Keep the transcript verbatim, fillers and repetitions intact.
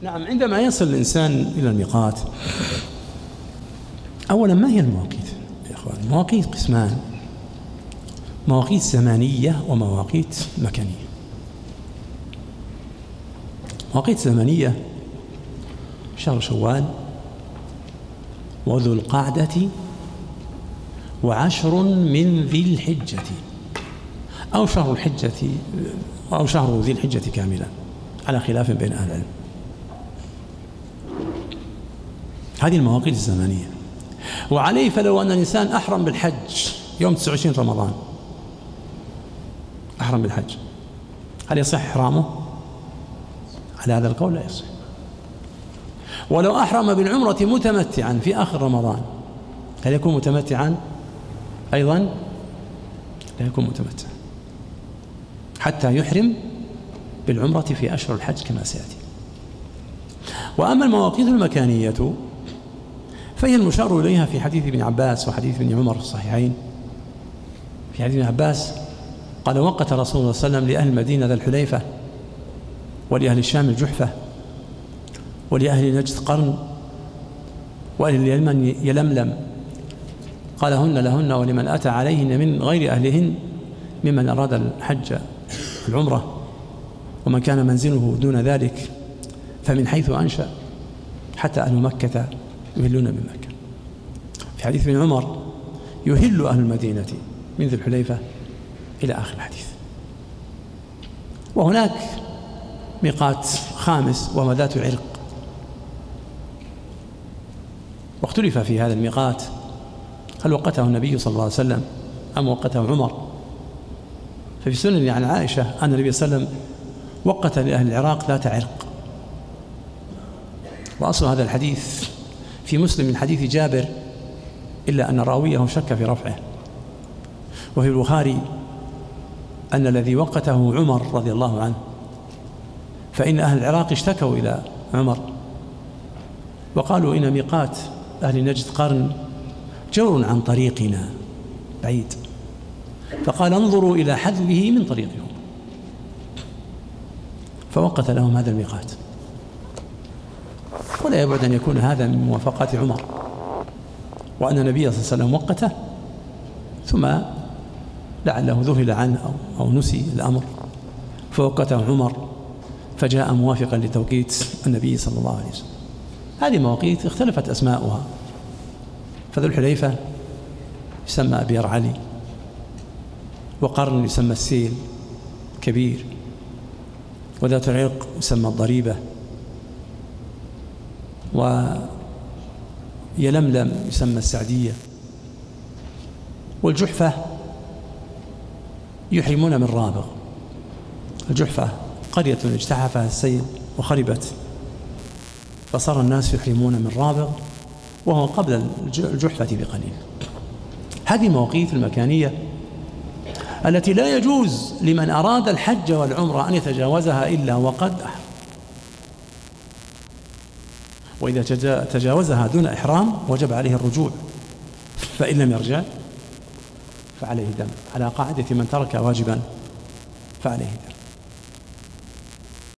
نعم، عندما يصل الإنسان إلى الميقات، أولا ما هي المواقيت يا إخوان؟ المواقيت قسمان: مواقيت زمانية ومواقيت مكانية. مواقيت زمنية: شهر شوال وذو القعدة وعشر من ذي الحجة، أو شهر الحجة أو شهر ذي الحجة كاملا، على خلاف بين أهل العلم. هذه المواقيت الزمنية. وعليه فلو أن الإنسان أحرم بالحج يوم تسعة وعشرين رمضان، أحرم بالحج، هل يصح إحرامه؟ على هذا القول لا يصح. ولو أحرم بالعمرة متمتعا في آخر رمضان، هل يكون متمتعا أيضا؟ لا يكون متمتعا حتى يحرم بالعمرة في أشهر الحج كما سيأتي. وأما المواقيت المكانية فهي المشار إليها في حديث ابن عباس وحديث ابن عمر في الصحيحين. في حديث ابن عباس قال: وقت رسول الله صلى الله عليه وسلم لأهل المدينة ذا الحليفة، ولأهل الشام الجحفة، ولأهل نجد قرن، وأهل اليمن يلملم، قال: هن لهن ولمن أتى عليهن من غير أهلهن ممن أراد الحج العمرة، ومن كان منزله دون ذلك فمن حيث أنشأ، حتى أهل مكة يهلون من مكة. في حديث ابن عمر: يهل أهل المدينة من ذي الحليفة، إلى آخر الحديث. وهناك ميقات خامس وهو ذات عرق، واختلف في هذا الميقات: هل وقته النبي صلى الله عليه وسلم أم وقته عمر؟ ففي سنن عن عائشة أن النبي صلى الله عليه وسلم وقت لأهل العراق ذات عرق. وأصل هذا الحديث في مسلم من حديث جابر، إلا أن راويه شك في رفعه. وفي البخاري أن الذي وقته عمر رضي الله عنه، فإن أهل العراق اشتكوا إلى عمر وقالوا: إن ميقات أهل نجد قرن جور عن طريقنا بعيد، فقال: انظروا إلى حذوه من طريقهم، فوقت لهم هذا الميقات. ولا يبعد أن يكون هذا من موافقات عمر، وأن النبي صلى الله عليه وسلم وقته ثم لعله ذهل عنه أو, أو نسي الأمر فوقته عمر، فجاء موافقا لتوقيت النبي صلى الله عليه وسلم. هذه مواقيت اختلفت أسماؤها، فذو الحليفة يسمى أبير علي، وقرن يسمى السيل كبير، وذات العرق يسمى الضريبة، ويلملم يسمى السعدية، والجحفة يحرمون من رابغ. الجحفة قرية اجتحفها السيل وخربت، فصار الناس يحرمون من رابغ، وهو قبل الجحفة بقليل. هذه مواقيت المكانية التي لا يجوز لمن أراد الحج والعمرة أن يتجاوزها إلا وقد أحرم، وإذا تجاوزها دون إحرام وجب عليه الرجوع، فإن لم يرجع فعليه دم، على قاعدة من ترك واجبا فعليه دم.